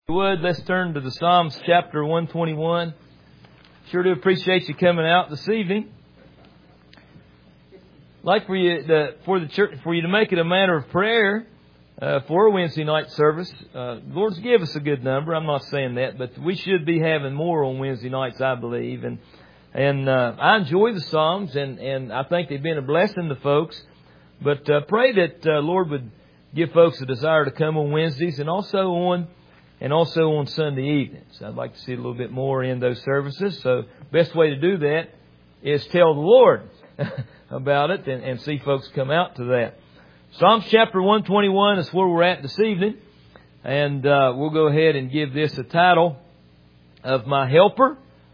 Let's turn to the Psalms chapter 121. Sure do appreciate you coming out this evening. I'd like for you to make it a matter of prayer for a Wednesday night service. Lord's give us a good number. I'm not saying that, but we should be having more on Wednesday nights, I believe. And I enjoy the Psalms, and I think they've been a blessing to folks. But pray that Lord would give folks a desire to come on Wednesdays and also on Sunday evenings. I'd like to see a little bit more in those services. So best way to do that is tell the Lord about it and see folks come out to that. Psalms chapter 121 is where we're at this evening. And we'll go ahead and give this a title of My Helper.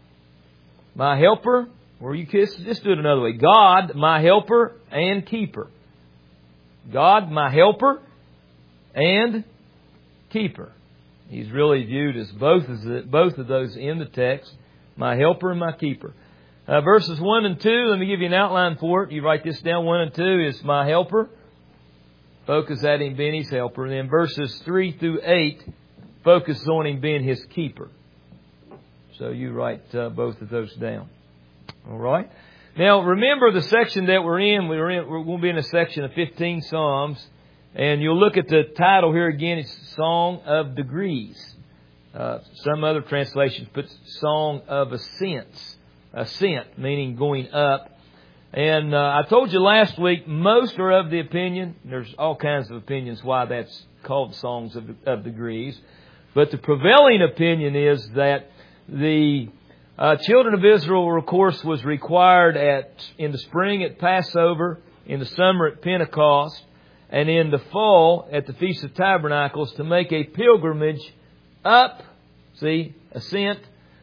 My Helper. Or you can just do it another way. God, my helper and keeper. God, my helper and keeper. He's really viewed as both of those in the text. My helper and my keeper. Verses 1 and 2, let me give you an outline for it. You write this down. 1 and 2 is my helper. Focus at Him being His helper. And then verses 3 through 8 focus on Him being His keeper. So you write both of those down. All right. Now remember the section that we're in. We're going to be in a section of 15 Psalms. And you'll look at the title here again. It's Song of Degrees. Some other translations put Song of Ascents. Ascent, meaning going up. And I told you last week, most are of the opinion, there's all kinds of opinions why that's called Songs of Degrees. But the prevailing opinion is that the children of Israel, of course, was required in the spring at Passover, in the summer at Pentecost, and in the fall at the Feast of Tabernacles to make a pilgrimage up, ascent,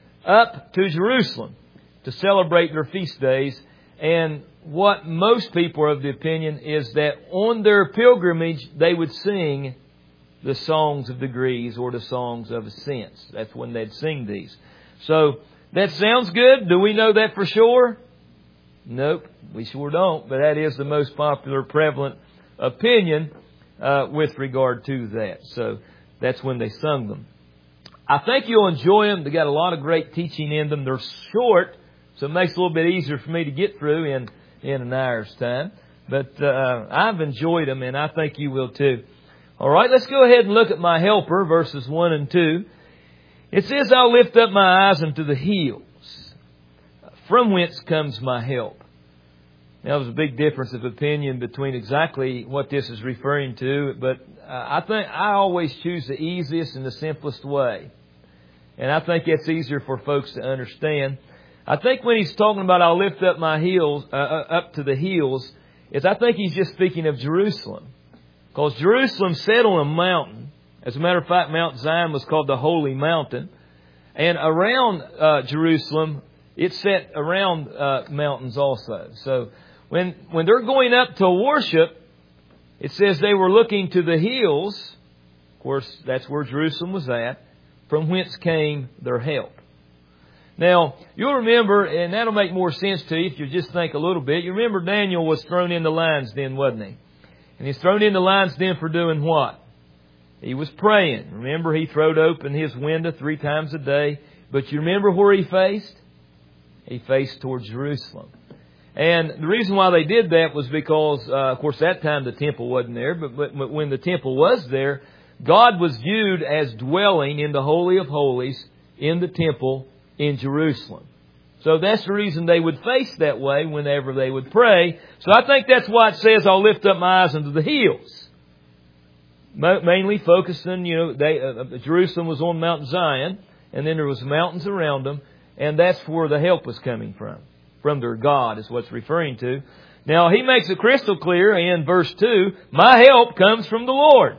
up to Jerusalem to celebrate their feast days. And what most people are of the opinion is that on their pilgrimage they would sing the Songs of Degrees or the Songs of Ascents. That's when they'd sing these. So that sounds good. Do we know that for sure? Nope, we sure don't. But that is the most popular, prevalent opinion with regard to that. So that's when they sung them. I think you'll enjoy them. They got a lot of great teaching in them. They're short, so it makes it a little bit easier for me to get through in an hour's time. But I've enjoyed them, and I think you will too. All right, let's go ahead and look at my helper, verses 1 and 2. It says, I'll lift up my eyes unto the hills. From whence comes my help? Now, there's a big difference of opinion between exactly what this is referring to, but I think I always choose the easiest and the simplest way. And I think it's easier for folks to understand. I think when he's talking about I'll lift up my heels, up to the hills, I think he's just speaking of Jerusalem. Because Jerusalem sat on a mountain. As a matter of fact, Mount Zion was called the Holy Mountain. And around Jerusalem, it sat around mountains also. So when they're going up to worship, it says they were looking to the hills. Of course, that's where Jerusalem was at. From whence came their help. Now, you'll remember, and that'll make more sense to you if you just think a little bit. You remember Daniel was thrown in the lion's den, wasn't he? And he's thrown in the lion's den for doing what? He was praying. Remember, he throwed open his window 3 times a day. But you remember where he faced? He faced towards Jerusalem. And the reason why they did that was because, of course, that time the temple wasn't there. But when the temple was there, God was viewed as dwelling in the Holy of Holies in the temple in Jerusalem. So that's the reason they would face that way whenever they would pray. So I think that's why it says, I'll lift up my eyes unto the hills. Mainly focusing, Jerusalem was on Mount Zion, and then there was mountains around them, and that's where the help was coming from. From their God is what's referring to. Now, he makes it crystal clear in verse 2, my help comes from the Lord.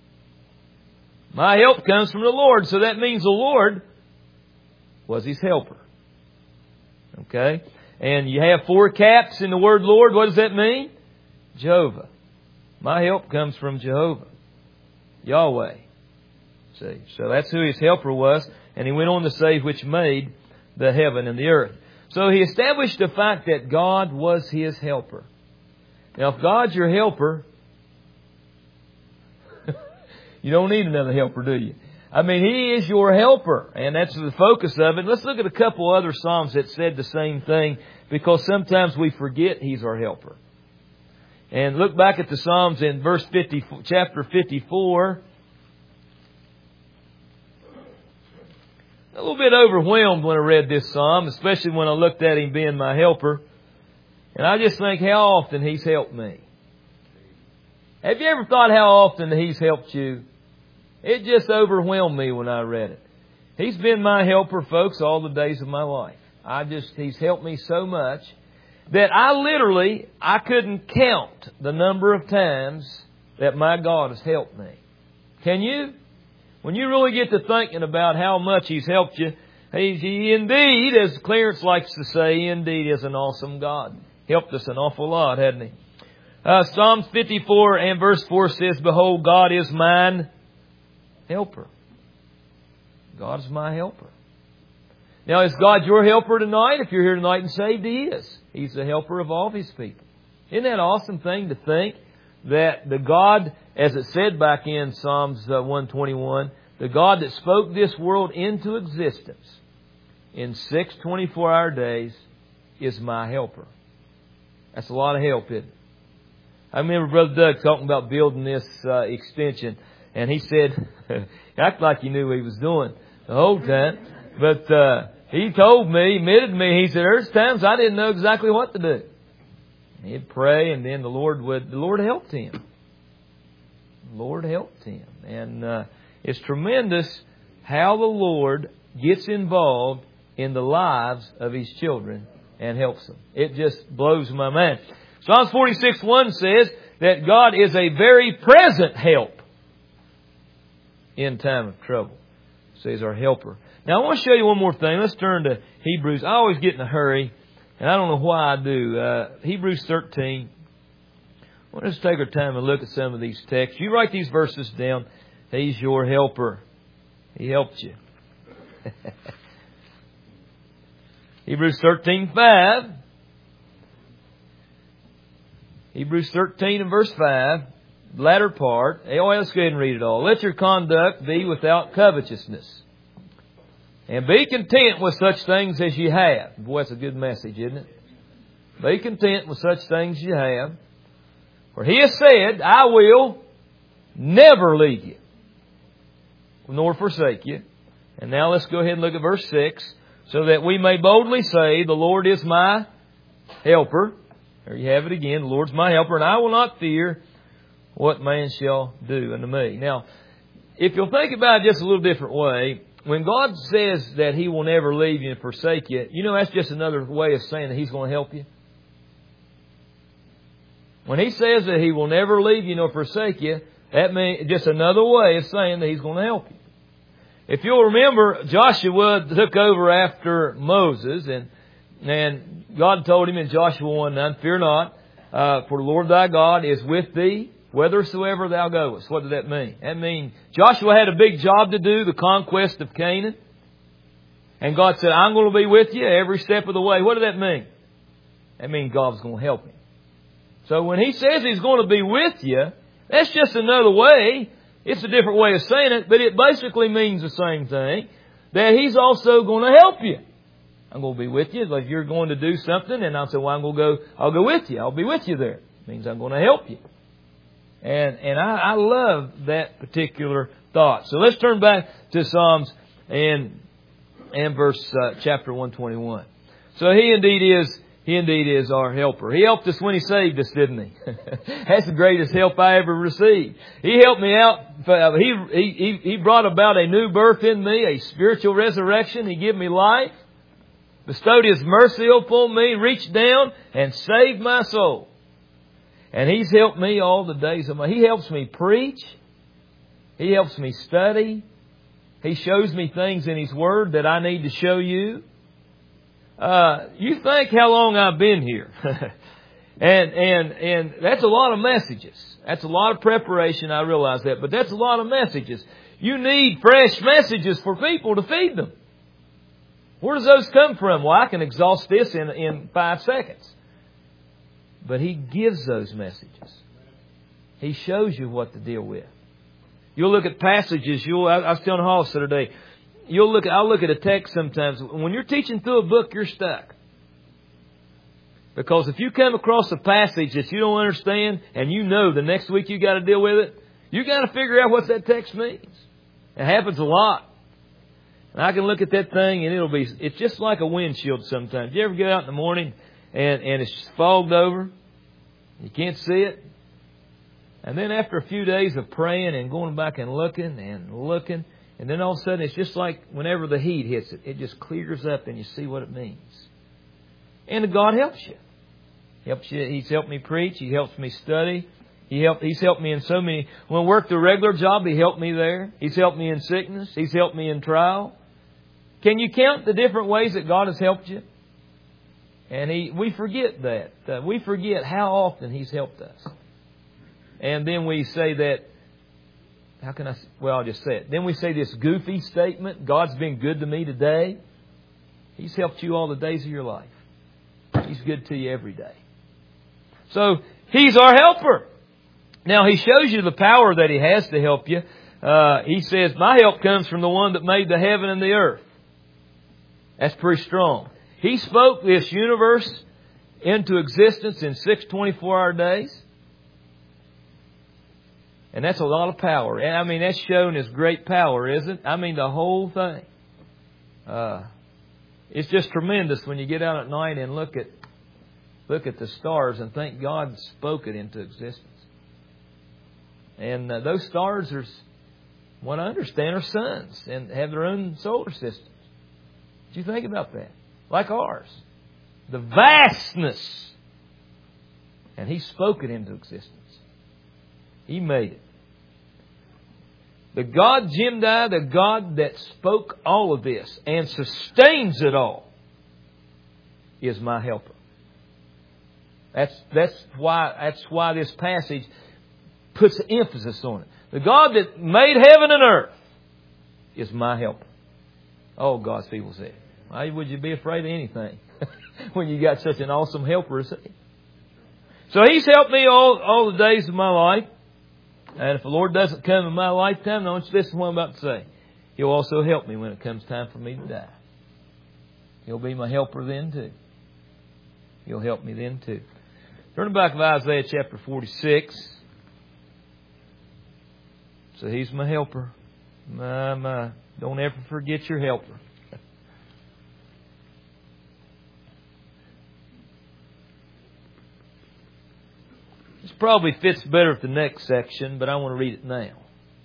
My help comes from the Lord. So that means the Lord was his helper. Okay? And you have 4 caps in the word Lord. What does that mean? Jehovah. My help comes from Jehovah. Yahweh. See? So that's who his helper was. And he went on to say, which made the heaven and the earth. So he established the fact that God was his helper. Now, if God's your helper, you don't need another helper, do you? I mean, He is your helper, and that's the focus of it. Let's look at a couple other Psalms that said the same thing, because sometimes we forget He's our helper. And look back at the Psalms in chapter 54. A little bit overwhelmed when I read this Psalm, especially when I looked at Him being my helper. And I just think how often He's helped me. Have you ever thought how often He's helped you? It just overwhelmed me when I read it. He's been my helper, folks, all the days of my life. He's helped me so much that I couldn't count the number of times that my God has helped me. Can you? When you really get to thinking about how much He's helped you, He indeed, as Clarence likes to say, He indeed is an awesome God. Helped us an awful lot, hasn't He? Psalms 54 and verse 4 says, "Behold, God is mine helper." God is my helper. Now, is God your helper tonight? If you're here tonight and saved, He is. He's the helper of all of His people. Isn't that an awesome thing to think that the God, as it said back in Psalms 121, the God that spoke this world into existence in 6 24-hour days is my helper. That's a lot of help, isn't it? I remember Brother Doug talking about building this extension, and he said, act like he knew what he was doing the whole time, but he told me, admitted to me, he said, there's times I didn't know exactly what to do. He'd pray, and then the Lord helped him. The Lord helped him. And it's tremendous how the Lord gets involved in the lives of His children and helps them. It just blows my mind. Psalms 46:1 says that God is a very present help in time of trouble. So He's our helper. Now I want to show you one more thing. Let's turn to Hebrews. I always get in a hurry, and I don't know why I do. Hebrews 13. I want us to take our time and look at some of these texts. You write these verses down. He's your helper. He helped you. Hebrews 13:5. Hebrews 13 and verse 5. Latter part. Let's go ahead and read it all. "Let your conduct be without covetousness. And be content with such things as you have." Boy, that's a good message, isn't it? Be content with such things you have. "For He has said, I will never leave you, nor forsake you." And now let's go ahead and look at verse 6. "So that we may boldly say, the Lord is my helper." There you have it again. The Lord's my helper, and I will not fear what man shall do unto me. Now, if you'll think about it just a little different way, when God says that He will never leave you and forsake you, you know that's just another way of saying that He's going to help you. When He says that He will never leave you nor forsake you, that means just another way of saying that He's going to help you. If you'll remember, Joshua took over after Moses, and God told him in Joshua 1:9, "Fear not, for the Lord thy God is with thee, whithersoever thou goest." What did that mean? That means Joshua had a big job to do, the conquest of Canaan. And God said, "I'm going to be with you every step of the way." What did that mean? That means God's going to help him. So when He says He's going to be with you, that's just another way. It's a different way of saying it, but it basically means the same thing. That He's also going to help you. I'm going to be with you. Like you're going to do something, and I'll say, "Well, I'll go with you. I'll be with you there." It means I'm going to help you. And I love that particular thought. So let's turn back to Psalms and verse chapter 121. So He indeed is our helper. He helped us when He saved us, didn't He? That's the greatest help I ever received. He helped me out. He brought about a new birth in me, a spiritual resurrection. He gave me life, bestowed His mercy upon me, reached down and saved my soul. And He's helped me all the days of my life. He helps me preach. He helps me study. He shows me things in His Word that I need to show you. You think how long I've been here. and that's a lot of messages. That's a lot of preparation, I realize that. But that's a lot of messages. You need fresh messages for people to feed them. Where does those come from? Well, I can exhaust this in 5 seconds. But He gives those messages. He shows you what to deal with. You'll look at passages. I was telling Hollis the other day. I'll look at a text sometimes. When you're teaching through a book, you're stuck. Because if you come across a passage that you don't understand, and you know the next week you got to deal with it, you got to figure out what that text means. It happens a lot. And I can look at that thing and it's just like a windshield sometimes. You ever get out in the morning and it's fogged over? You can't see it. And then after a few days of praying and going back and looking, and then all of a sudden it's just like whenever the heat hits it, it just clears up and you see what it means. And God helps you. He's helped me preach. He helps me study. He's helped me in so many. When I worked a regular job, He helped me there. He's helped me in sickness. He's helped me in trial. Can you count the different ways that God has helped you? And we forget that. We forget how often He's helped us. And then we say that, I'll just say it. Then we say this goofy statement, God's been good to me today. He's helped you all the days of your life. He's good to you every day. So, He's our helper. Now, He shows you the power that He has to help you. He says, my help comes from the one that made the heaven and the earth. That's pretty strong. He spoke this universe into existence in 6 24-hour days. And that's a lot of power. And I mean, that's shown as great power, isn't it? I mean, the whole thing. It's just tremendous when you get out at night and look at the stars and think God spoke it into existence. And those stars are, what I understand, are suns and have their own solar systems. Did you think about that? Like ours. The vastness. And He spoke it into existence. He made it. The God Jemdai, the God that spoke all of this and sustains it all, is my helper. That's why this passage puts emphasis on it. The God that made heaven and earth is my helper. Oh, God's people say, why would you be afraid of anything when you got such an awesome helper as He? So He's helped me all the days of my life. And if the Lord doesn't come in my lifetime, don't you listen to what I'm about to say. He'll also help me when it comes time for me to die. He'll be my helper then too. He'll help me then too. Turn back to Isaiah chapter 46. So He's my helper. My. Don't ever forget your helper. This probably fits better with the next section, but I want to read it now. It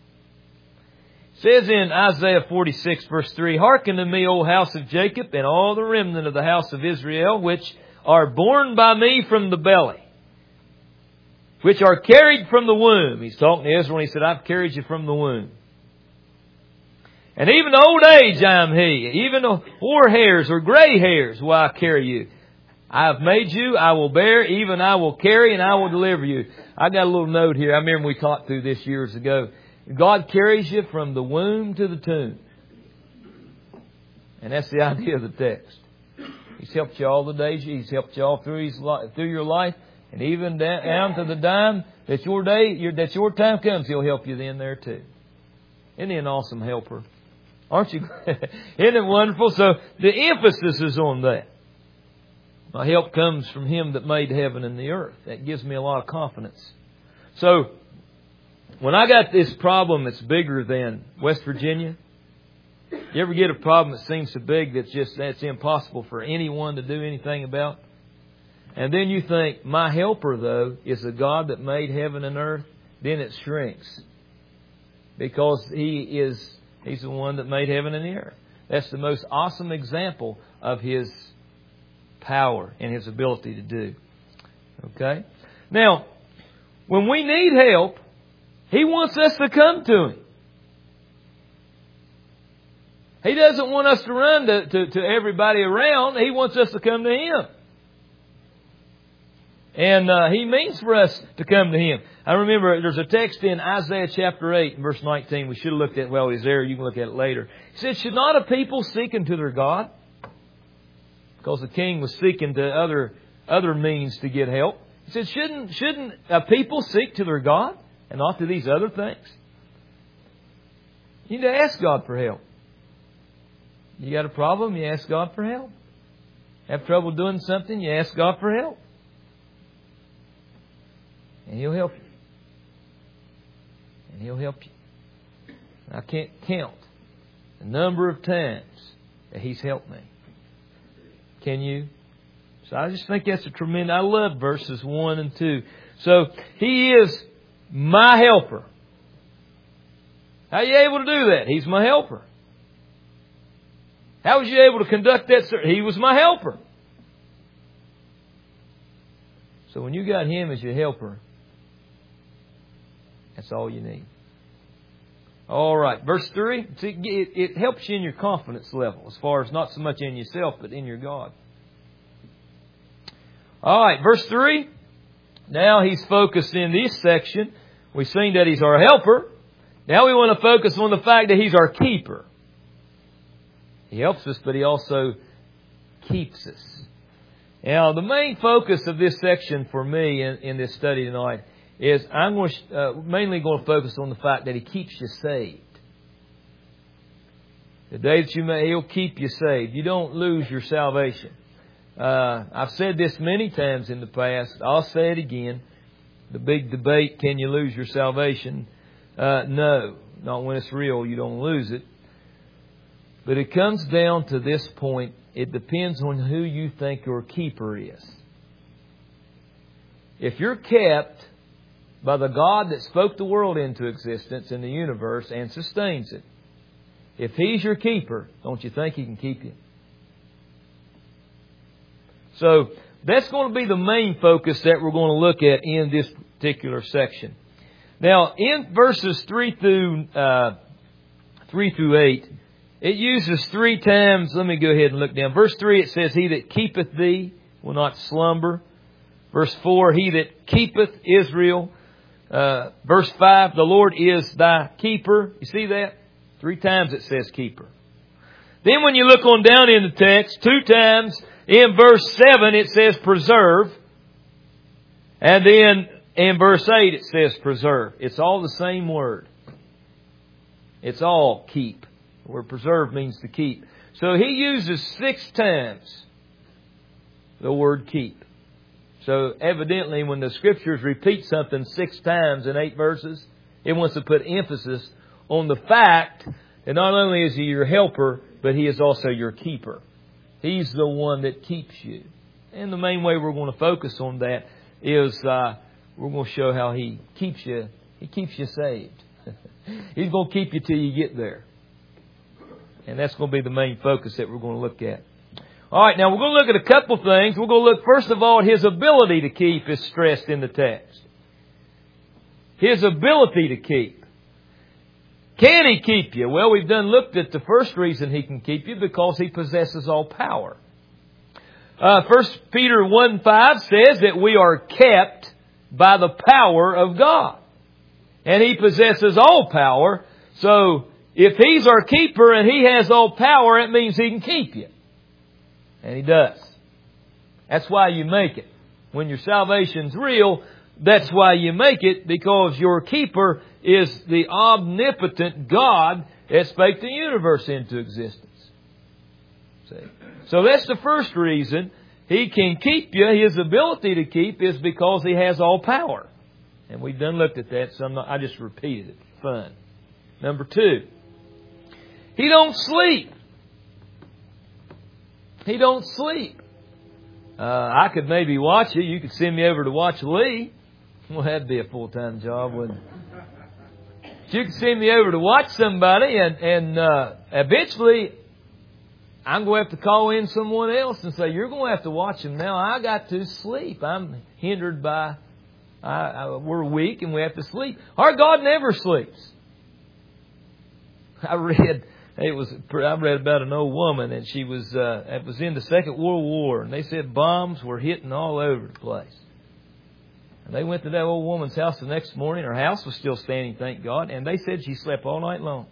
says in Isaiah 46 verse 3, hearken to me, O house of Jacob, and all the remnant of the house of Israel, which are born by me from the belly, which are carried from the womb. He's talking to Israel and He said, I've carried you from the womb. And even old age I am He. Even hoar hairs or gray hairs will I carry you. I have made you, I will bear, even I will carry, and I will deliver you. I got a little note here. I remember we talked through this years ago. God carries you from the womb to the tomb. And that's the idea of the text. He's helped you all the days. He's helped you all through your life. And even down to the dime that your time comes, He'll help you then there too. Isn't He an awesome helper? Aren't you? Isn't it wonderful? So the emphasis is on that. My help comes from Him that made heaven and the earth. That gives me a lot of confidence. So, when I got this problem that's bigger than West Virginia, you ever get a problem that seems so big that's impossible for anyone to do anything about? And then you think, my helper though is the God that made heaven and earth, then it shrinks. Because He's the one that made heaven and the earth. That's the most awesome example of His power and His ability to do. Okay? Now, when we need help, He wants us to come to Him. He doesn't want us to run to everybody around. He wants us to come to Him. And He means for us to come to Him. I remember there's a text in Isaiah chapter 8 verse 19. We should have looked at, well, it's there. You can look at it later. He said, should not a people seek unto their God? Because the king was seeking to other means to get help. He said, shouldn't a people seek to their God and not to these other things? You need to ask God for help. You got a problem, you ask God for help. Have trouble doing something, you ask God for help. And He'll help you. And He'll help you. I can't count the number of times that He's helped me. Can you? So I just think that's a tremendous... I love verses 1 and 2. So He is my helper. How are you able to do that? He's my helper. How was you able to conduct that service? He was my helper. So when you got Him as your helper, that's all you need. All right, verse 3. See, it helps you in your confidence level, as far as not so much in yourself, but in your God. All right, verse 3. Now He's focused in this section. We've seen that He's our helper. Now we want to focus on the fact that He's our keeper. He helps us, but He also keeps us. Now, the main focus of this section for me in this study tonight is I'm mainly going to focus on the fact that He keeps you saved. The day that He'll keep you saved. You don't lose your salvation. I've said this many times in the past. I'll say it again. The big debate, can you lose your salvation? No. Not when it's real, you don't lose it. But it comes down to this point. It depends on who you think your keeper is. If you're kept by the God that spoke the world into existence in the universe and sustains it, if He's your keeper, don't you think He can keep you? So that's going to be the main focus that we're going to look at in this particular section. Now, in verses 3 through 8, it uses 3 times. Let me go ahead and look down. Verse 3, it says, He that keepeth thee will not slumber. Verse 4, He that keepeth Israel. Verse 5, the Lord is thy keeper. You see that? 3 times it says keeper. Then when you look on down in the text, 2 times in verse 7 it says preserve. And then in verse 8 it says preserve. It's all the same word. It's all keep. The word preserve means to keep. So He uses 6 times the word keep. So evidently when the Scriptures repeat something 6 times in 8 verses, it wants to put emphasis on the fact that not only is He your helper, but He is also your keeper. He's the one that keeps you. And the main way we're going to focus on that is we're going to show how He keeps you. He keeps you saved. He's going to keep you till you get there. And that's going to be the main focus that we're going to look at. All right, now we're going to look at a couple of things. We're going to look, first of all, at His ability to keep is stressed in the text. His ability to keep. Can He keep you? Well, we've looked at the first reason He can keep you, because He possesses all power. 1 Peter 1:5 says that we are kept by the power of God. And He possesses all power. So if He's our keeper and He has all power, it means He can keep you. And He does. That's why you make it. When your salvation's real, that's why you make it, because your keeper is the omnipotent God that spake the universe into existence. See? So that's the first reason He can keep you. His ability to keep is because He has all power. And we've looked at that, so I just repeated it. Fun. Number 2. He don't sleep. He don't sleep. I could maybe watch you. You could send me over to watch Lee. Well, that'd be a full-time job, wouldn't it? You could send me over to watch somebody, and eventually I'm going to have to call in someone else and say, you're going to have to watch him now. I got to sleep. I'm hindered by, we're weak and we have to sleep. Our God never sleeps. I read about an old woman, and she was, it was in the Second World War, and they said bombs were hitting all over the place. And they went to that old woman's house the next morning. Her house was still standing, thank God, and they said she slept all night long.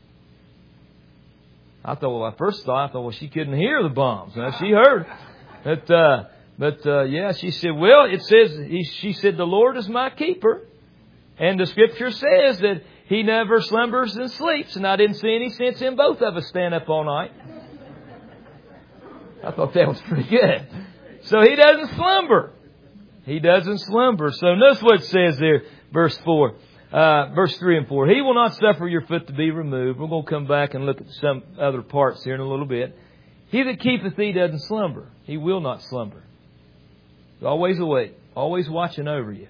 I thought, she couldn't hear the bombs. Now, she heard. But she said, well, it says, she said, the Lord is my keeper. And the Scripture says that he never slumbers and sleeps, and I didn't see any sense in both of us staying up all night. I thought that was pretty good. So he doesn't slumber. He doesn't slumber. So notice what it says there, verse 3 and 4. He will not suffer your foot to be removed. We're going to come back and look at some other parts here in a little bit. He that keepeth thee doesn't slumber. He will not slumber. He's always awake, always watching over you.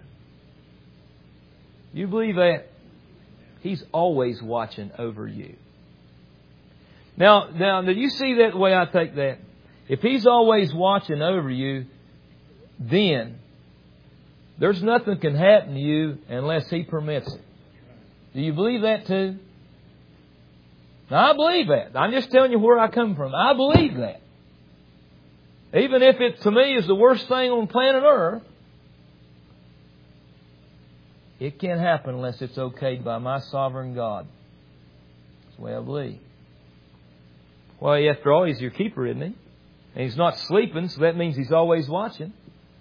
You believe that? He's always watching over you. Now, do you see that the way I take that? If He's always watching over you, then there's nothing can happen to you unless He permits it. Do you believe that too? Now, I believe that. I'm just telling you where I come from. I believe that. Even if it, to me, is the worst thing on planet Earth, it can't happen unless it's okayed by my sovereign God. That's the way I believe. Well, after all, He's your keeper, isn't He? And He's not sleeping, so that means He's always watching.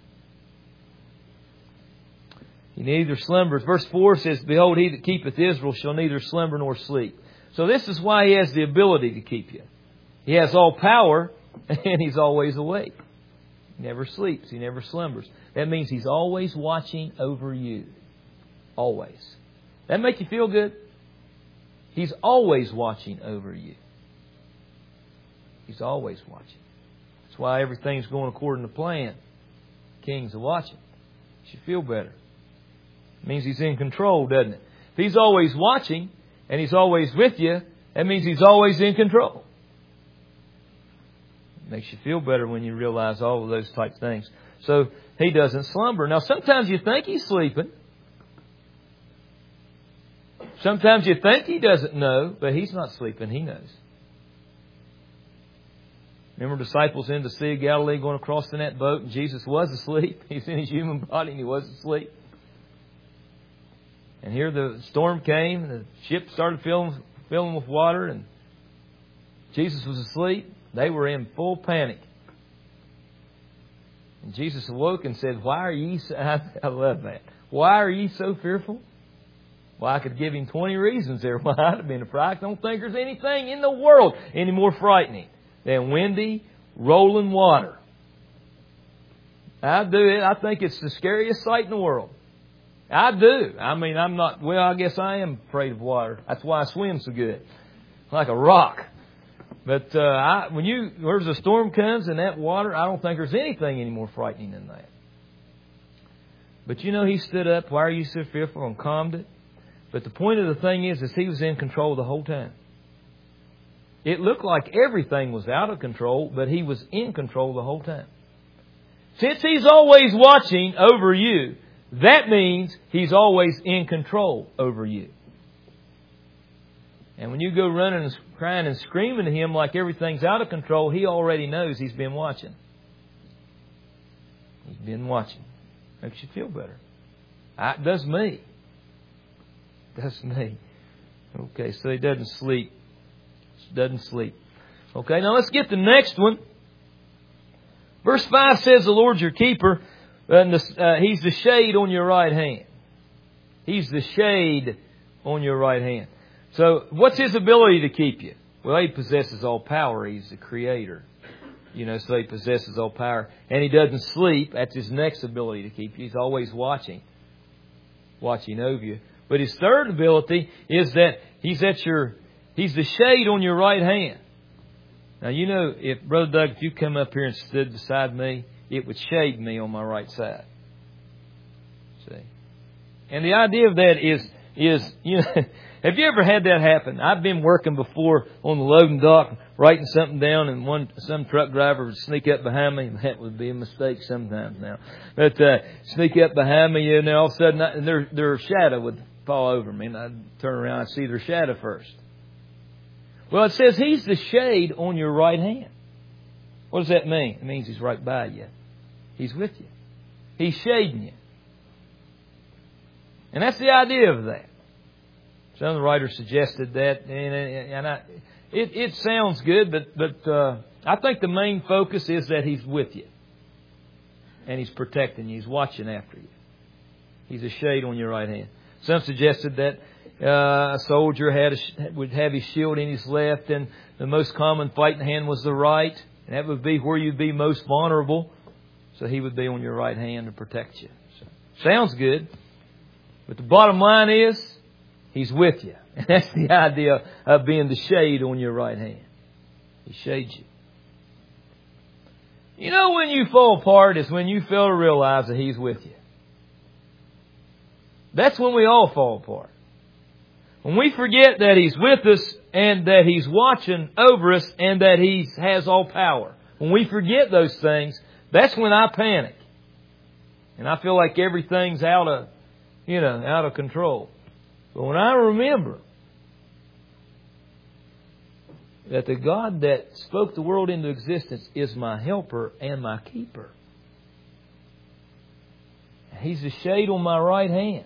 He neither slumbers. Verse 4 says, Behold, He that keepeth Israel shall neither slumber nor sleep. So this is why He has the ability to keep you. He has all power, and He's always awake. He never sleeps. He never slumbers. That means He's always watching over you. Always. That make you feel good? He's always watching over you. He's always watching. That's why everything's going according to plan. Kings are watching. You should feel better. It means He's in control, doesn't it? If He's always watching and He's always with you, that means He's always in control. It makes you feel better when you realize all of those type things. So He doesn't slumber. Now sometimes you think He's sleeping. Sometimes you think He doesn't know, but He's not sleeping. He knows. Remember disciples in the Sea of Galilee going across in that boat and Jesus was asleep. He's in His human body and He was asleep. And here the storm came, and the ship started filling with water, and Jesus was asleep. They were in full panic. And Jesus awoke and said, Why are ye so... I love that. Why are ye so fearful? Well, I could give Him 20 reasons there why I'd have been afraid. I don't think there's anything in the world any more frightening than windy, rolling water. I do it. I think it's the scariest sight in the world. I do. I mean, I'm not... Well, I guess I am afraid of water. That's why I swim so good. Like a rock. But where's a storm comes in that water, I don't think there's anything any more frightening than that. But you know, He stood up. Why are you so fearful? And calmed it. But the point of the thing is He was in control the whole time. It looked like everything was out of control, but He was in control the whole time. Since He's always watching over you, that means He's always in control over you. And when you go running and crying and screaming to Him like everything's out of control, He already knows He's been watching. He's been watching. Makes you feel better. It does me. It does me. Okay, so He doesn't sleep. Doesn't sleep. Okay, now let's get the next one. Verse 5 says the Lord's your keeper, and He's the shade on your right hand. He's the shade on your right hand. So what's His ability to keep you? Well, He possesses all power. He's the Creator. So He possesses all power. And He doesn't sleep. That's His next ability to keep you. He's always watching over you. But His third ability is that He's the shade on your right hand. Now, if Brother Doug, if you come up here and stood beside me, it would shade me on my right side. See? And the idea of that is, have you ever had that happen? I've been working before on the loading dock, writing something down, and some truck driver would sneak up behind me. That would be a mistake sometimes now. But sneak up behind me, and then all of a sudden their shadow would fall over me, and I'd turn around and see their shadow first. Well, it says He's the shade on your right hand. What does that mean? It means He's right by you. He's with you. He's shading you. And that's the idea of that. Some of the writers suggested that, and it sounds good, but I think the main focus is that He's with you. And He's protecting you. He's watching after you. He's a shade on your right hand. Some suggested that A soldier would have his shield in his left, and the most common fighting hand was the right. And that would be where you'd be most vulnerable. So he would be on your right hand to protect you. So, sounds good. But the bottom line is, He's with you. And that's the idea of being the shade on your right hand. He shades you. You know, when you fall apart is when you fail to realize that He's with you. That's when we all fall apart. When we forget that He's with us and that He's watching over us and that He has all power. When we forget those things, that's when I panic. And I feel like everything's out of control. But when I remember that the God that spoke the world into existence is my helper and my keeper. He's the shade on my right hand.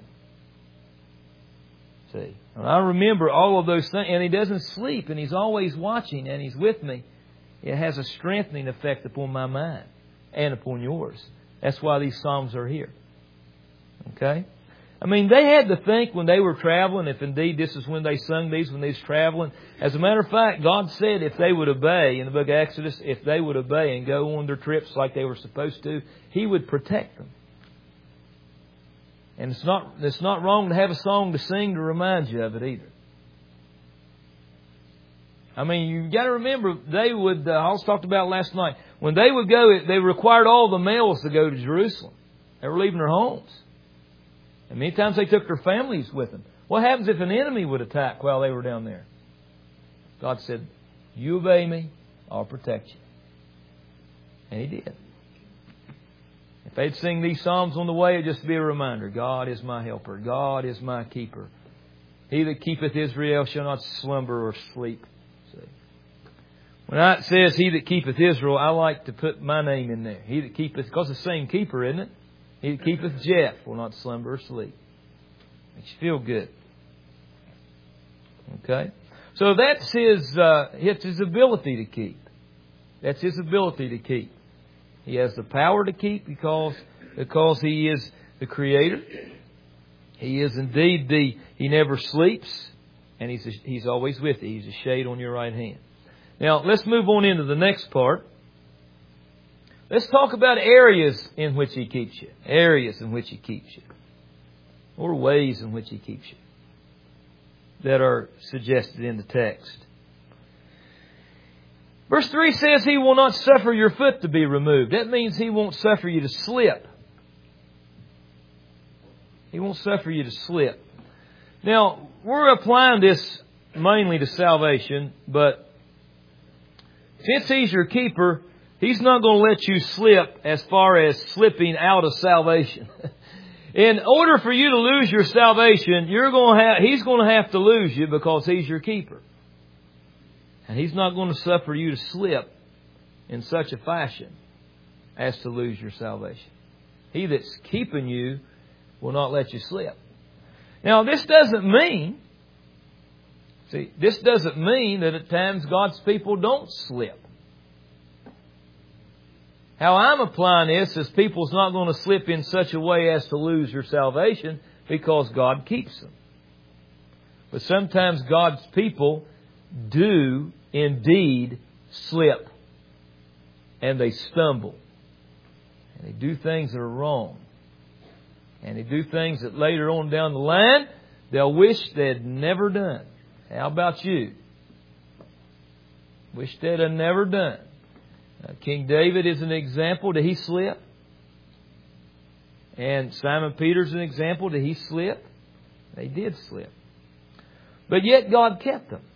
See, when I remember all of those things, and He doesn't sleep, and He's always watching, and He's with me, it has a strengthening effect upon my mind and upon yours. That's why these Psalms are here. Okay? I mean, they had to think when they were traveling, if indeed this is when they sung these, when they was traveling. As a matter of fact, God said if they would obey, in the book of Exodus, if they would obey and go on their trips like they were supposed to, He would protect them. And it's not wrong to have a song to sing to remind you of it either. I mean, you've got to remember, they would, I was talked about last night, when they would go, they required all the males to go to Jerusalem. They were leaving their homes. And many times they took their families with them. What happens if an enemy would attack while they were down there? God said, you obey me, I'll protect you. And He did. If they'd sing these Psalms on the way, it'd just be a reminder. God is my helper. God is my keeper. He that keepeth Israel shall not slumber or sleep. See? When it says He that keepeth Israel, I like to put my name in there. He that keepeth, because it's the same keeper, isn't it? He that keepeth Jeff will not slumber or sleep. Makes you feel good. Okay? So that's His ability to keep. That's His ability to keep. He has the power to keep because He is the Creator. He is indeed He never sleeps, and He's always with you. He's a shade on your right hand. Now, let's move on into the next part. Let's talk about areas in which He keeps you. Areas in which He keeps you. Or ways in which He keeps you. That are suggested in the text. Verse 3 says He will not suffer your foot to be removed. That means He won't suffer you to slip. He won't suffer you to slip. Now, we're applying this mainly to salvation, but since He's your keeper, He's not going to let you slip as far as slipping out of salvation. In order for you to lose your salvation, He's going to have to lose you because He's your keeper. And He's not going to suffer you to slip in such a fashion as to lose your salvation. He that's keeping you will not let you slip. Now, this doesn't mean that at times God's people don't slip. How I'm applying this is people's not going to slip in such a way as to lose your salvation because God keeps them. But sometimes God's people do indeed slip. And they stumble. And they do things that are wrong. And they do things that later on down the line, they'll wish they'd never done. How about you? Wish they'd have never done. King David is an example. Did he slip? And Simon Peter's an example. Did he slip? They did slip. But yet God kept them.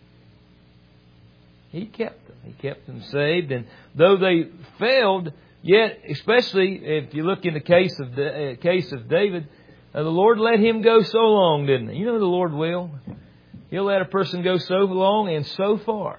He kept them. He kept them saved. And though they failed, yet, especially if you look in the case of David, the Lord let him go so long, didn't He? You know the Lord will. He'll let a person go so long and so far.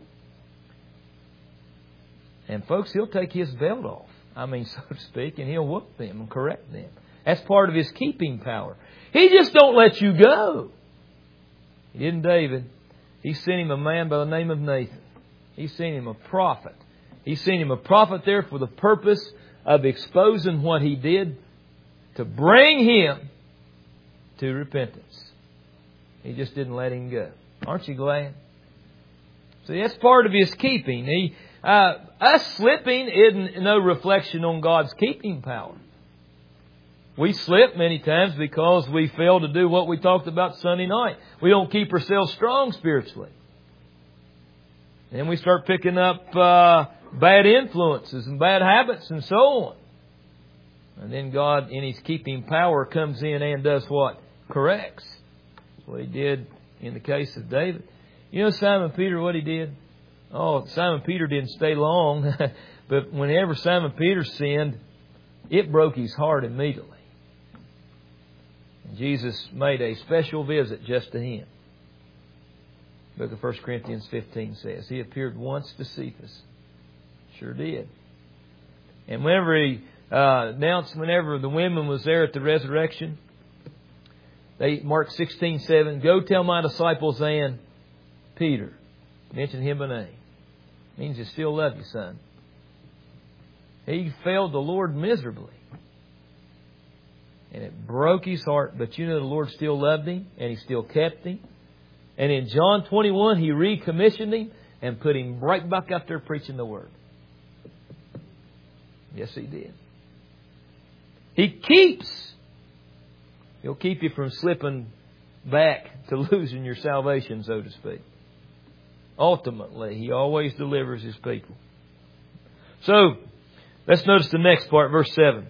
And folks, He'll take His belt off. I mean, so to speak, and He'll whoop them and correct them. That's part of His keeping power. He just don't let you go. He didn't David. He sent him a man by the name of Nathan. He sent him a prophet. He sent him a prophet there for the purpose of exposing what he did to bring him to repentance. He just didn't let him go. Aren't you glad? See, that's part of His keeping. Us slipping isn't no reflection on God's keeping power. We slip many times because we fail to do what we talked about Sunday night. We don't keep ourselves strong spiritually. And we start picking up bad influences and bad habits and so on. And then God, in His keeping power, comes in and does what? Corrects. That's what He did in the case of David. You know Simon Peter, what he did? Oh, Simon Peter didn't stay long. But whenever Simon Peter sinned, it broke his heart immediately. And Jesus made a special visit just to him. The book of 1 Corinthians 15 says, He appeared once to Cephas. Sure did. And whenever He announced, whenever the women was there at the resurrection, Mark 16:7, go tell my disciples and Peter. Mention him by name. Means He still loves you, son. He failed the Lord miserably. And it broke his heart. But you know the Lord still loved him. And He still kept him. And in John 21, He recommissioned him and put him right back out there preaching the Word. Yes, He did. He keeps. He'll keep you from slipping back to losing your salvation, so to speak. Ultimately, He always delivers His people. So, let's notice the next part, verse 7.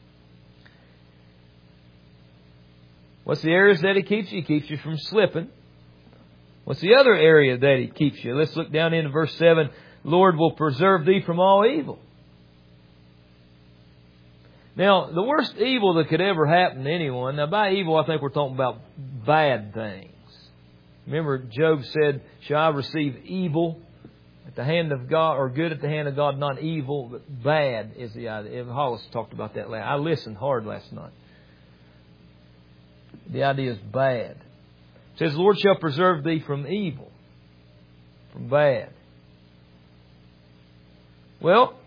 What's the areas that He keeps you? He keeps you from slipping. What's the other area that He keeps you? Let's look down into verse 7. Lord will preserve thee from all evil. Now, the worst evil that could ever happen to anyone, now by evil I think we're talking about bad things. Remember Job said, shall I receive evil at the hand of God, or good at the hand of God, not evil, but bad is the idea. Hollis talked about that last. I listened hard last night. The idea is bad. It says, the Lord shall preserve thee from evil, from bad. Well,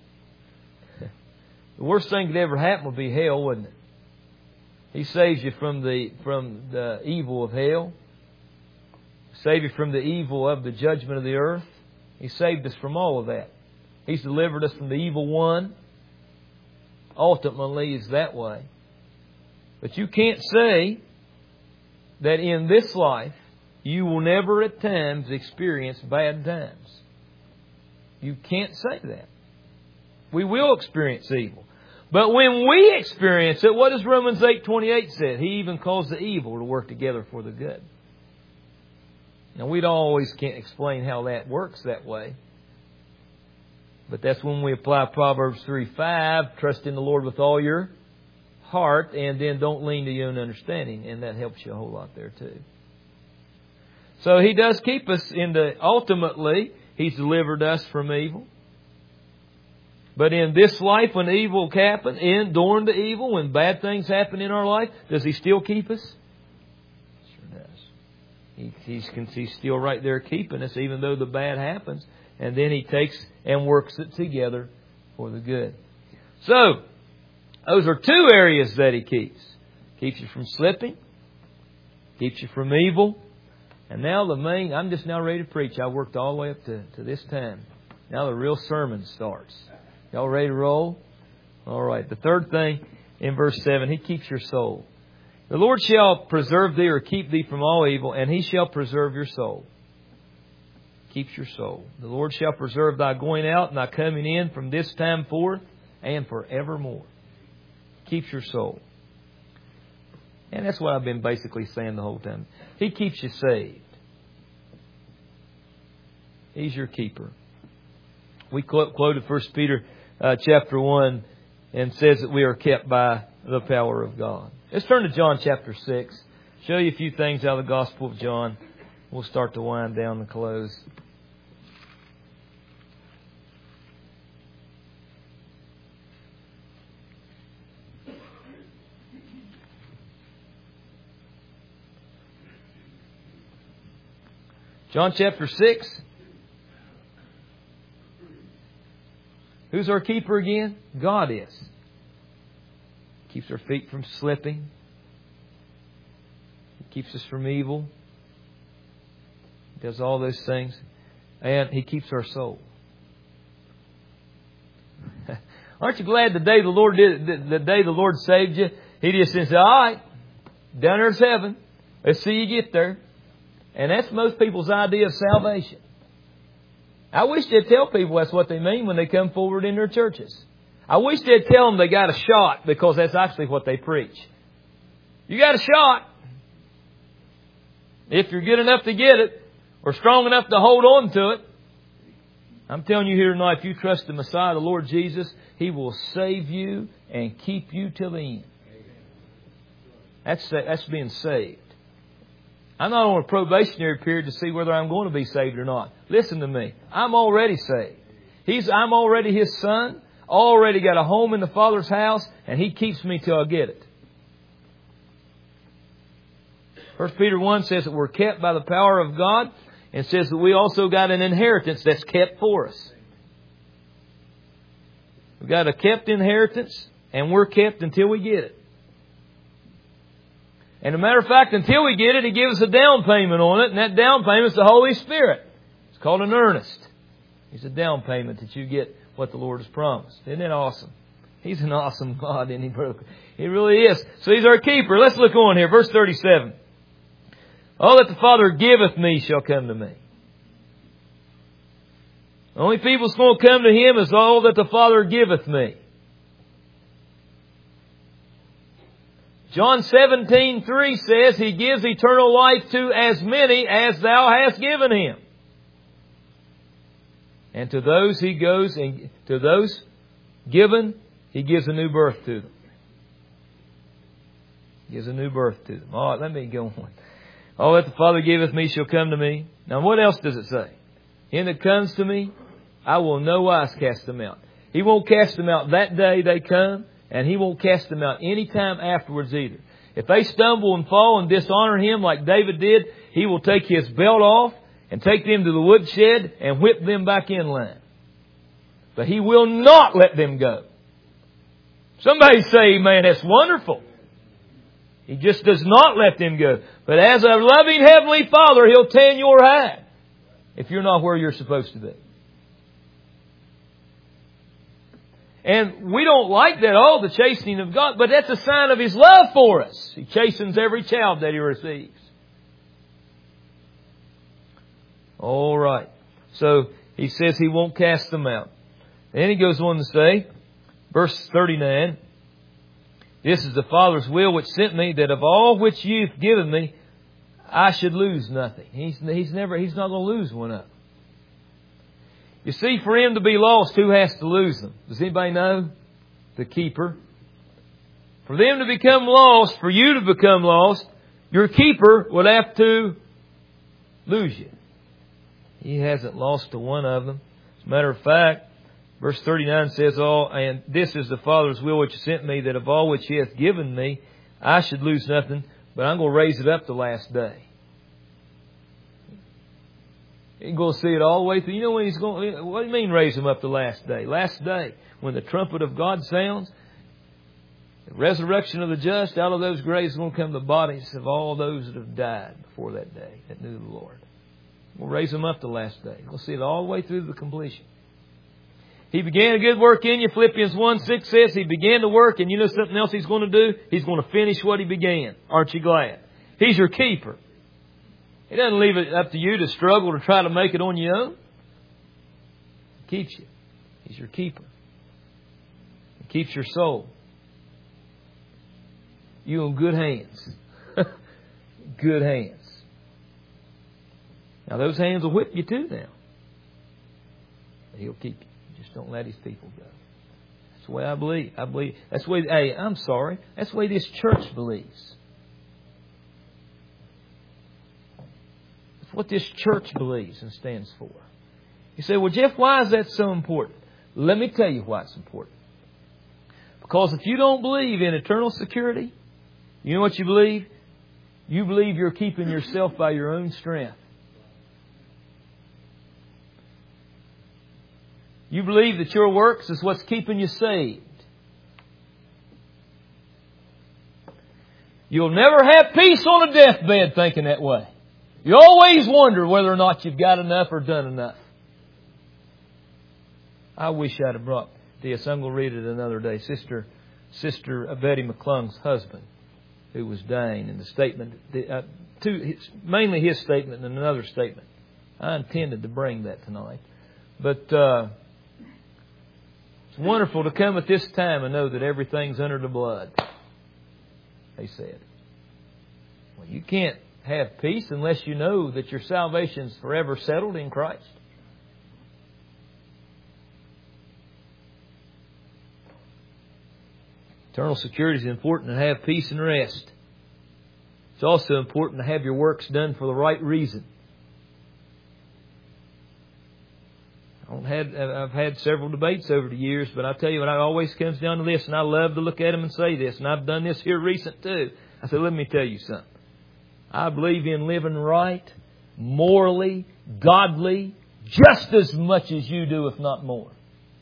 the worst thing that could ever happen would be hell, wouldn't it? He saves you from the evil of hell. Save you from the evil of the judgment of the earth. He saved us from all of that. He's delivered us from the evil one. Ultimately, it's that way. But you can't say that in this life you will never at times experience bad times. You can't say that. We will experience evil. But when we experience it, what does Romans 8:28 say? He even calls the evil to work together for the good. Now, we always can't explain how that works that way. But that's when we apply Proverbs 3:5, trust in the Lord with all your heart, and then don't lean to your own understanding. And that helps you a whole lot there too. So He does keep us ultimately, He's delivered us from evil. But in this life, when evil happens, during the evil, when bad things happen in our life, does He still keep us? Sure does. He's still right there keeping us, even though the bad happens. And then He takes and works it together for the good. So, those are two areas that He keeps. Keeps you from slipping. Keeps you from evil. And now I'm just now ready to preach. I worked all the way up to this time. Now the real sermon starts. Y'all ready to roll? All right. The third thing in verse 7, He keeps your soul. The Lord shall preserve thee or keep thee from all evil, and He shall preserve your soul. Keeps your soul. The Lord shall preserve thy going out and thy coming in from this time forth and forevermore. Keeps your soul. And that's what I've been basically saying the whole time. He keeps you saved. He's your keeper. We quoted 1 Peter chapter 1 and says that we are kept by the power of God. Let's turn to John chapter 6. Show you a few things out of the Gospel of John. We'll start to wind down and close. John chapter 6. Who's our keeper again? God is. Keeps our feet from slipping. keeps us from evil. He does all those things. And He keeps our soul. Aren't you glad the day the Lord saved you, He just said, all right, down there's heaven. Let's see you get there. And that's most people's idea of salvation. I wish they'd tell people that's what they mean when they come forward in their churches. I wish they'd tell them they got a shot, because that's actually what they preach. You got a shot. If you're good enough to get it, or strong enough to hold on to it. I'm telling you here tonight, if you trust the Messiah, the Lord Jesus, He will save you and keep you till the end. That's being saved. I'm not on a probationary period to see whether I'm going to be saved or not. Listen to me. I'm already saved. I'm already His son. Already got a home in the Father's house, and He keeps me till I get it. 1 Peter 1 says that we're kept by the power of God, and says that we also got an inheritance that's kept for us. We've got a kept inheritance, and we're kept until we get it. And as a matter of fact, until we get it, He gives us a down payment on it, and that down payment is the Holy Spirit. It's called an earnest. It's a down payment that you get what the Lord has promised. Isn't that awesome? He's an awesome God, isn't He, brother? He really is. So He's our keeper. Let's look on here. Verse 37. All that the Father giveth me shall come to me. The only people that's going to come to Him is all that the Father giveth me. John 17:3 says He gives eternal life to as many as Thou hast given Him. And to those He goes, and to those given, He gives a new birth to them. He gives a new birth to them. All right, let me go on. All that the Father giveth me shall come to me. Now what else does it say? Him that comes to me, I will no wise cast them out. He won't cast them out that day they come, and He won't cast them out any time afterwards either. If they stumble and fall and dishonor Him like David did, He will take His belt off and take them to the woodshed and whip them back in line. But He will not let them go. Somebody say, man, that's wonderful. He just does not let them go. But as a loving Heavenly Father, He'll tan your hide if you're not where you're supposed to be. And we don't like that, the chastening of God, but that's a sign of His love for us. He chastens every child that He receives. All right. So He says He won't cast them out. Then He goes on to say, verse 39, this is the Father's will which sent me, that of all which you've given me, I should lose nothing. He's not going to lose one of them. You see, for Him to be lost, who has to lose them? Does anybody know? The keeper. For them to become lost, for you to become lost, your keeper would have to lose you. He hasn't lost to one of them. As a matter of fact, verse 39 says, and this is the Father's will which sent me, that of all which He hath given me, I should lose nothing, but I'm going to raise it up the last day. You're going to see it all the way through. You know when He's going, what do you mean raise Him up the last day? Last day, when the trumpet of God sounds, the resurrection of the just, out of those graves will come the bodies of all those that have died before that day, that knew the Lord. We'll raise them up the last day. We'll see it all the way through the completion. He began a good work in you. Philippians 1:6 says He began to work, and you know something else He's going to do? He's going to finish what He began. Aren't you glad? He's your keeper. He doesn't leave it up to you to struggle to try to make it on your own. He keeps you. He's your keeper. He keeps your soul. You're in good hands. Good hands. Now those hands will whip you too now. But He'll keep you. Just don't let His people go. That's the way I believe. That's the way, that's the way this church believes. That's what this church believes and stands for. You say, well, Jeff, why is that so important? Let me tell you why it's important. Because if you don't believe in eternal security, you know what you believe? You believe you're keeping yourself by your own strength. You believe that your works is what's keeping you saved. You'll never have peace on a deathbed thinking that way. You always wonder whether or not you've got enough or done enough. I wish I'd have brought this. I'm going to read it another day. Sister Betty McClung's husband, who was dying, and the statement, mainly his statement and another statement. I intended to bring that tonight. But it's wonderful to come at this time and know that everything's under the blood, they said. Well, you can't have peace unless you know that your salvation's forever settled in Christ. Eternal security is important to have peace and rest. It's also important to have your works done for the right reason. I've had several debates over the years, but I tell you what, it always comes down to this, and I love to look at them and say this, and I've done this here recent too. I said, let me tell you something. I believe in living right, morally, godly, just as much as you do, if not more.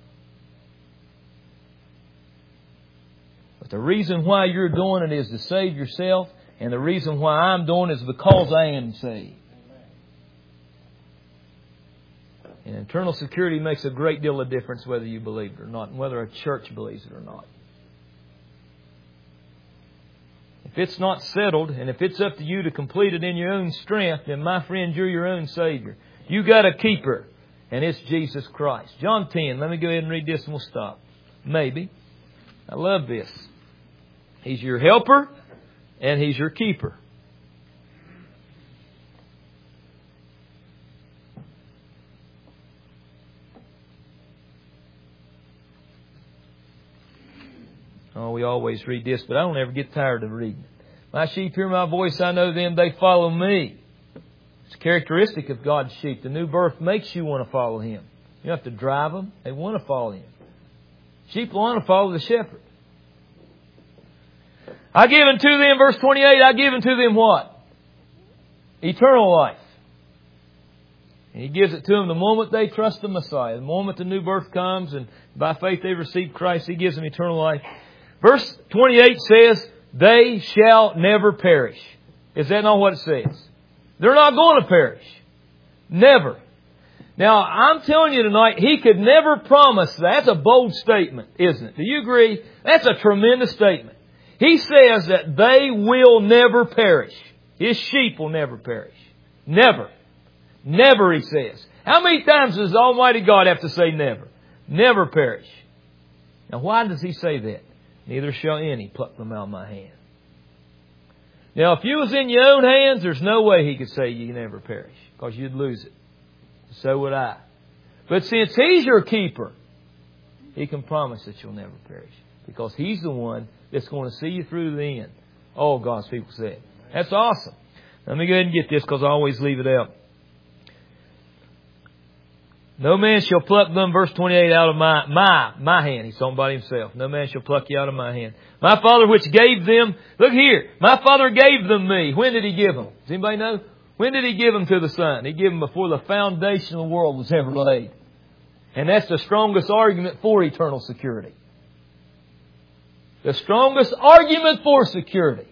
But the reason why you're doing it is to save yourself, and the reason why I'm doing it is because I am saved. And eternal security makes a great deal of difference whether you believe it or not, and whether a church believes it or not. If it's not settled, and if it's up to you to complete it in your own strength, then my friend, you're your own Savior. You got a keeper, and it's Jesus Christ. John 10, let me go ahead and read this and we'll stop. Maybe. I love this. He's your helper, and He's your keeper. Oh, we always read this, but I don't ever get tired of reading it. My sheep hear my voice, I know them, they follow me. It's characteristic of God's sheep. The new birth makes you want to follow Him. You don't have to drive them. They want to follow Him. Sheep want to follow the shepherd. I give unto them, verse 28, I give unto them what? Eternal life. And He gives it to them the moment they trust the Messiah. The moment the new birth comes and by faith they receive Christ, He gives them eternal life. Verse 28 says, they shall never perish. Is that not what it says? They're not going to perish. Never. Now, I'm telling you tonight, He could never promise that. That's a bold statement, isn't it? Do you agree? That's a tremendous statement. He says that they will never perish. His sheep will never perish. Never. Never, He says. How many times does Almighty God have to say never? Never perish. Now, why does He say that? Neither shall any pluck them out of my hand. Now, if you was in your own hands, there's no way He could say you never perish, because you'd lose it. So would I. But since He's your keeper, He can promise that you'll never perish, because He's the one that's going to see you through to the end. All God's people say. That's awesome. Let me go ahead and get this, because I always leave it out. No man shall pluck them, verse 28, out of my hand. He's talking about Himself. No man shall pluck you out of my hand. My Father which gave them, look here, my Father gave them me. When did He give them? Does anybody know? When did He give them to the Son? He gave them before the foundation of the world was ever laid. And that's the strongest argument for eternal security. The strongest argument for security.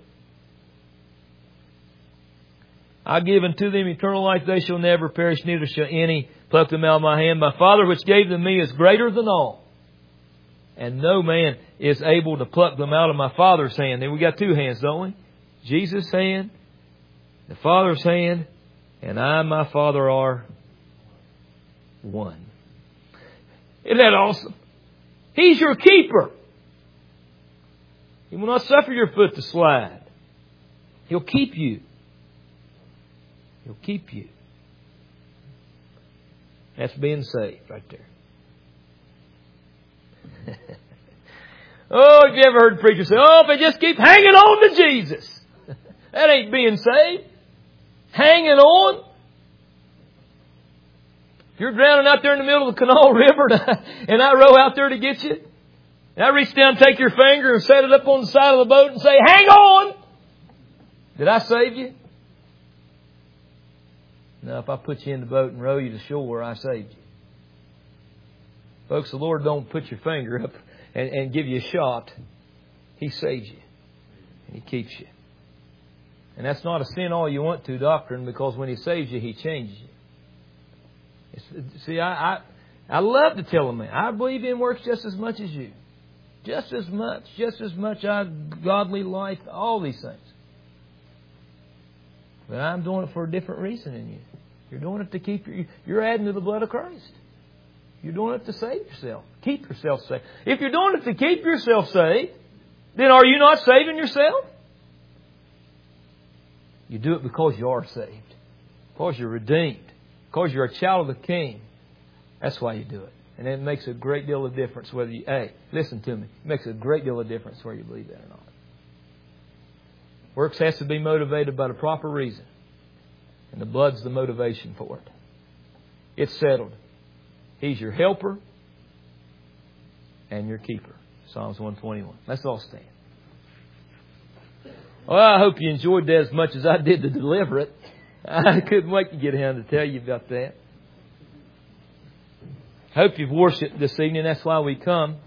I give unto them eternal life, they shall never perish, neither shall any pluck them out of my hand. My Father which gave them me is greater than all. And no man is able to pluck them out of my Father's hand. And we got two hands, don't we? Jesus' hand, the Father's hand, and I and my Father are one. Isn't that awesome? He's your keeper. He will not suffer your foot to slide. He'll keep you. He'll keep you. That's being saved right there. Oh, have you ever heard preachers say, oh, if they just keep hanging on to Jesus. That ain't being saved. Hanging on. If you're drowning out there in the middle of the Kanawha River and I row out there to get you, and I reach down, take your finger and set it up on the side of the boat and say, hang on. Did I save you? No, if I put you in the boat and row you to shore, I saved you. Folks, the Lord don't put your finger up and give you a shot. He saves you. And He keeps you. And that's not a sin all you want to doctrine, because when He saves you, He changes you. See, I love to tell a man, I believe in works just as much as you. Just as much godly life, all these things. But I'm doing it for a different reason than you. You're doing it to keep you're adding to the blood of Christ. You're doing it to save yourself. Keep yourself saved. If you're doing it to keep yourself saved, then are you not saving yourself? You do it because you are saved. Because you're redeemed. Because you're a child of the King. That's why you do it. And it makes a great deal of difference whether you... Hey, listen to me. It makes a great deal of difference whether you believe that or not. Works has to be motivated by the proper reason. And the blood's the motivation for it. It's settled. He's your helper and your keeper. Psalms 121. Let's all stand. Well, I hope you enjoyed that as much as I did to deliver it. I couldn't wait to get down to tell you about that. I hope you've worshipped this evening. That's why we come.